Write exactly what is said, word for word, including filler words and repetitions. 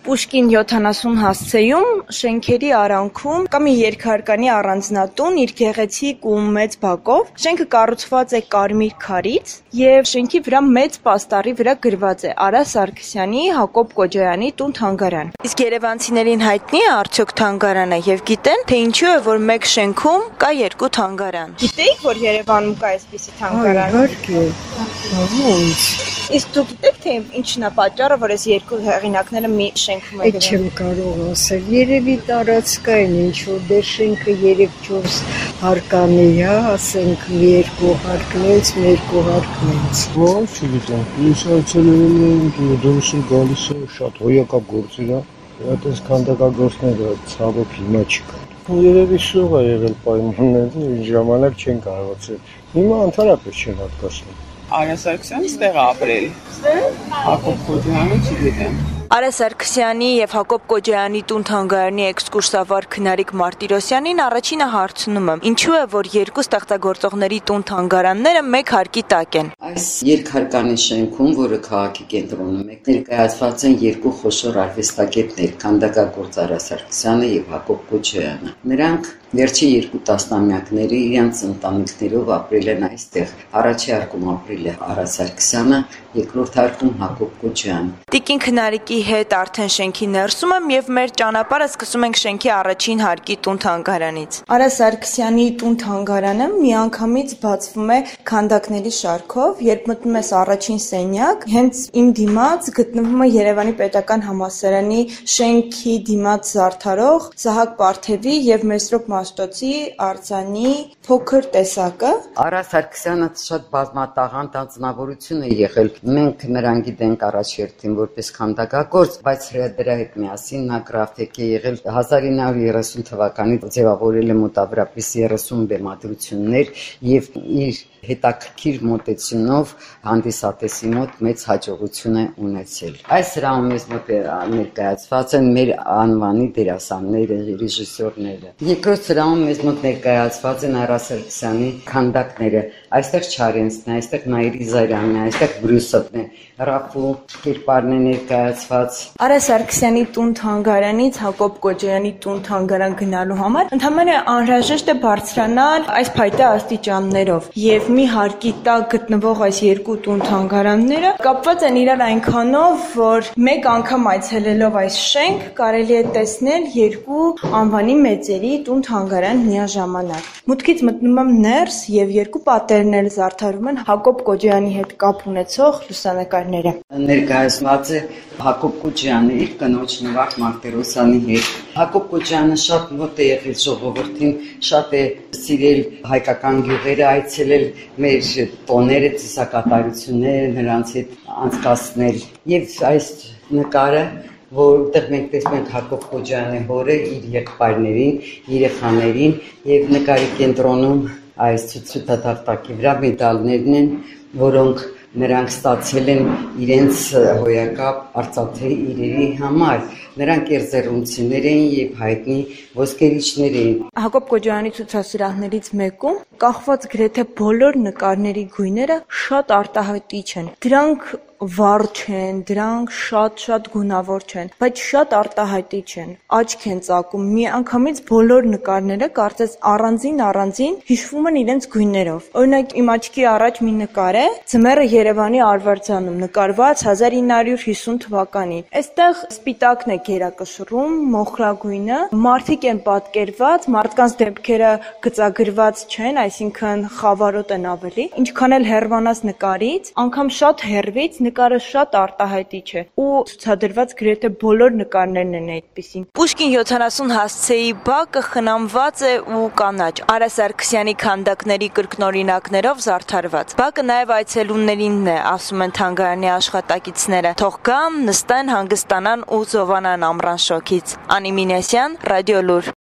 Պուշկին յոթանասուն հասցեում շենքերի արանքում կա մի երկհարկանի առանձնատուն իր գեղեցիկ ու մեծ բակով։ Շենքը կառուցված է կարմիր քարից եւ շենքի վրա մեծ պաստառի վրա գրված է Արա Սարգսյանի, Հակոբ Կոջոյանի տուն-թանգարան։ Իսկ երևանցիներին հայտնի է արդյոք թանգարանը եւ գիտեն, թե ինչու է որ մեկ շենքում կա երկու թանգարան։ Գիտեիք, որ Երևանում կա այսպիսի թանգարան։ Իհարկե։ Ոնց։ Իսկ դուք գիտեք, թե ինչն է պատճառը, որ այս երկու հեղինակները մի շենքում են Այդ չեմ կարող ասել։ Երևի տարածքային ինչ որ դեր շենքը երեք-չորս հարկանի է, ասենք մի երկու հարկնից, մի երկու հարկնից։ Ոչ, չգիտեմ։ Ես այցելել եմ, դուրսը գալիս է շատ հոյակապ գործեր է։ Այդպես քանդակագործները ցավոք հիմա չկա։ Երևի սուղ է եղել պայմանները, ինչ ժամանակ չեն կարողացել։ Հիմա ընդհանրապես չեն հատկացնում։ Արա Սարգսյանը ստեղ ապրել։ Հակոբ Կոջոյանը չգիտեմ։ Արա Սարգսյանի եւ Հակոբ Կոջոյանի տուն-թանգարանի էքսկուրսավար քնարիկ Մարտիրոսյանին առաջինը հարցնում եմ. ինչու է որ երկու ստեղծագործողների տուն-թանգարանները մեկ հարկի տակ են։ Այս երկհարկանի շենքում, որը քաղաքի կենտրոնում է, ներկայացված են երկու խոշոր արվեստագետներ՝ քանդակագործ Արա Սարգսյանը եւ Հակոբ Կոջոյանը։ Նրանք վերջին երկու տասնամյակների իրենց ընտանիքներով ապրել են այստեղ։ Առաջի հարկում ապրել է Արա Սարգսյանը, երկրորդ հարկում Հակոբ Կոջոյանը։ Տիկին քնարիկի հետ արդեն շենքի ներսում եմ եւ մեր ճանապարհը սկսում ենք շենքի առաջին հարկի տուն-թանգարանից։ Արա Սարգսյանի տուն-թանգարանը միանգամից բացվում է քանդակների շարքով, երբ մտնում ես առաջին սենյակ, հենց իմ դիմաց գտնվում է Երևանի Պետական Համալսարանի շենքի դիմաց զարդարող Սահակ Պարթևի եւ Մեսրոպ Մաշտոցի արձանի փոքր տեսակը։ Արա Սարգսյանը շատ բազմատաղանդ անձնավորություն է եղել։ Մենք նրան գիտենք առաջերտին որպես քանդակագործ, բայց դրա հետ միասին նա գրաֆիկ է եղել հազար ինը հարյուր երեսուն թվականից ձևավորել է մոտավորապես երեսուն բեմադրություններ եւ իր հետաքրքիր մոտեցումով հանդիսատեսի մոտ մեծ հաջողություն է ունեցել։ Այս սրահում մեզ մոտ ներկայացված են մեր անվանի դերասանները, ռեժիսորները։ Երկրորդ սրահում մեզ մոտ ներկայացված են Արա Սարգսյանի քանդակները։ Այստեղ Չարենցն է, այստեղ Նաիրի Զարյանն է, այստեղ Բրյուսովն է, Ռաֆու կերպարն է ներկայացված։ Արա Սարգսյանի տուն-թանգարանից Հակոբ Կոջոյանի տուն-թանգարան գնալու համար ընդհանրապես անհրաժեշտ է բարձրանալ այս փայտե աստիճաններով եւ մի հարկի տակ գտնվող այս երկու տուն-թանգարանները կապված են իրար այնքանով, որ մեկ անգամ այցելելով այս շենք կարելի է տեսնել երկու անվանի մեծերի տուն-թանգարան միաժամանակ։ Մուտքից մտնում եմ ներս եւ երկու պատերն էլ զարդարում են Հակոբ Կոջոյանի հետ կապ ունեցող լուսանկարները։ Ներկայացված է Հակոբ Կոջոյանը իր կնոջ Նվարդ Մարտիրոսյանի հետ։ Հակոբ Կոջոյանը շատ մոտ է եղել ժողովրդին, շատ է սիրել հայկական գյուղերը, այցելել մեր տոները, ծիսակատարությունները նրանց հետ անցկացնել։ Եվ այս նկարը, որտեղ մենք տեսնում ենք Հակոբ Կոջոյանի հորը իր եղբայրներին, երեխաներին եւ նկարի կենտրոնում այս ցուցադարտակի վրա մեդալներն են, որոնք նրանք ստացել են իրենց հոյակապ արծաթե իրերի համար։ Նրանք երզերունցիներ էին եւ հայտնի ոսկերիչներ էին։ Հակոբ Կոջոյանի ցուցասրահներից մեկում կախված գրեթե բոլոր նկարների գույները շատ արտահայտիչ են։ Դրանք վառ չեն, դրանք շատ-շատ գունավոր չեն, բայց շատ արտահայտիչ են, աչք են ծակում, միանգամից բոլոր նկարները կարծես առանձին-առանձին հիշվում են իրենց գույներով։ Օրինակ իմ աչքի առաջ մի նկար է, ձմեռը Երևանի Արվարձանում, նկարված հազար ինը հարյուր հիսուն թվականին։ Այստեղ սպիտակն է գերակշռում, մոխրագույնը, մարդիկ են պատկերված, մարդկանց դեմքերը գծագրված չեն, այսինքն խավարոտ են ավելի։ Ինչքան էլ հեռվանաս նկարից, անգամ շատ հեռվից նկարը շատ արտահայտիչ է ու ցուցադրված գրեթե բոլոր նկարներն են այդպիսին։ Պուշկին յոթանասուն հասցեի բակը խնամված է ու կանաչ, Արա Սարգսյանի քանդակների կրկնօրինակներով զարդարված։ Բակը նաև այցելուներինն է, ասում են թանգարանի աշխատակիցները։ Թող գան, նստեն, հանգստանան ու զովանան ամռան շոգից։ Անի Մինասյան, Ռադիոլուր։